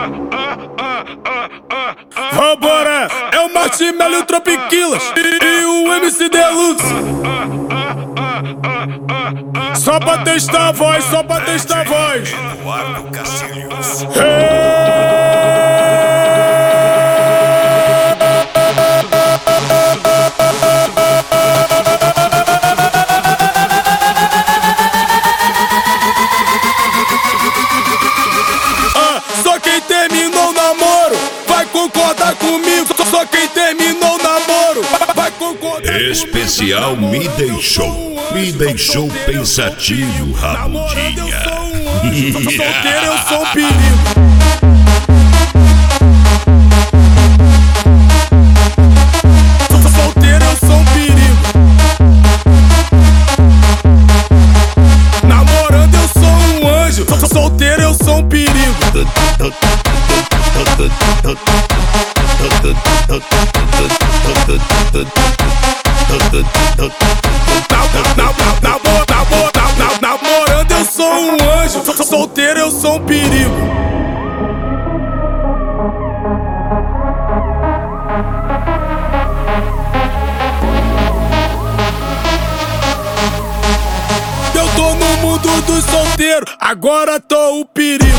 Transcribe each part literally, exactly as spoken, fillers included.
Vambora, é o Marshmello e o Tropiquilas e, e o M C Deluxe. Só pra testar a voz, só pra testar a voz. Eduardo Castilhos. Ah, só quem terminou o namoro vai concordar comigo. Só quem terminou o namoro vai concordar. Especial Me Deixou. Me deixou pensativo, Rabudinha. Solteiro eu sou um perigo. Solteiro eu sou um perigo. Namorando eu sou um anjo. Solteiro eu sou um perigo. Namorando eu sou um anjo, solteiro eu sou um perigo. Eu tô no mundo dos solteiros, agora tô o perigo.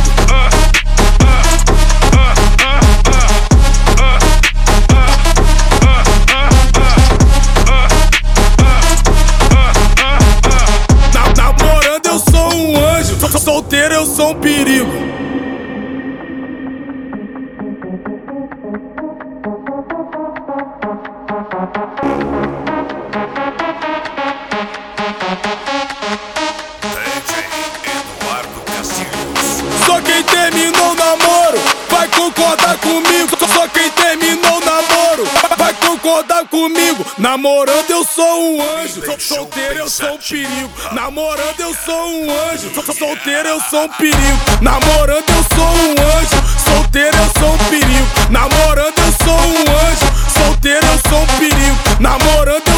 Solteiro eu sou um perigo. Eduardo Castilhos. Só quem terminou o namoro vai concordar comigo. Só quem terminou o namoro vai concordar comigo. Namorando eu sou um anjo, solteiro eu sou um perigo. Namorando eu sou um anjo, solteiro eu sou um perigo. Namorando eu sou um anjo, solteiro eu sou um perigo. Namorando eu sou um anjo, solteiro eu sou um perigo. Namorando eu